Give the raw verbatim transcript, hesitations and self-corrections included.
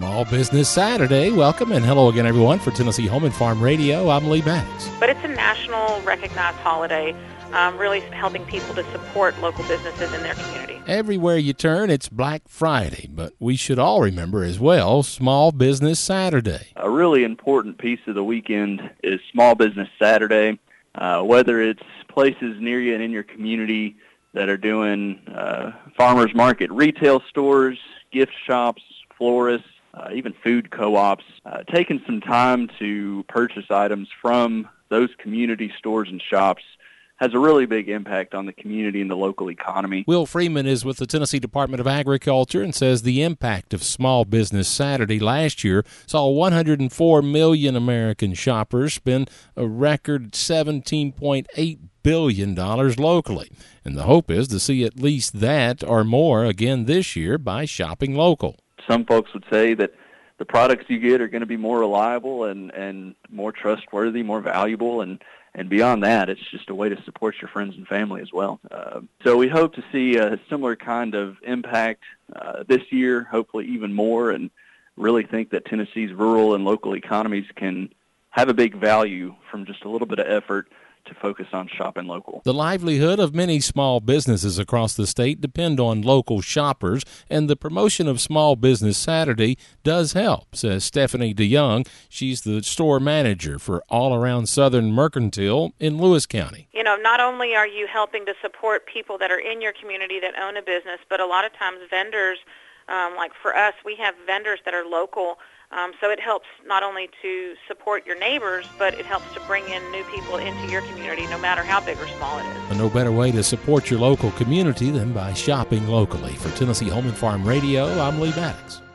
Small Business Saturday. Welcome and hello again, everyone, for Tennessee Home and Farm Radio. I'm Lee Maddox. But it's a national recognized holiday, um, really helping people to support local businesses in their community. Everywhere you turn, it's Black Friday, but we should all remember as well Small Business Saturday. A really important piece of the weekend is Small Business Saturday, uh, whether it's places near you and in your community that are doing uh, farmers market, retail stores, gift shops, florists, uh, even food co-ops, uh, taking some time to purchase items from those community stores and shops has a really big impact on the community and the local economy. Will Freeman is with the Tennessee Department of Agriculture and says the impact of Small Business Saturday last year saw one hundred four million American shoppers spend a record seventeen point eight billion dollars locally. And the hope is to see at least that or more again this year by shopping local. Some folks would say that the products you get are going to be more reliable and, and more trustworthy, more valuable, and, and beyond that, it's just a way to support your friends and family as well. Uh, so we hope to see a similar kind of impact uh, this year, hopefully even more, and really think that Tennessee's rural and local economies can have a big value from just a little bit of effort to focus on shopping local. The livelihood of many small businesses across the state depend on local shoppers, and the promotion of Small Business Saturday does help, says Stephanie DeYoung. She's the store manager for All Around Southern Mercantile in Lewis County. You know, not only are you helping to support people that are in your community that own a business, but a lot of times vendors, um, like for us, we have vendors that are local. Um, so it helps not only to support your neighbors, but it helps to bring in new people into your community, no matter how big or small it is. And no better way to support your local community than by shopping locally. For Tennessee Home and Farm Radio, I'm Lee Maddox.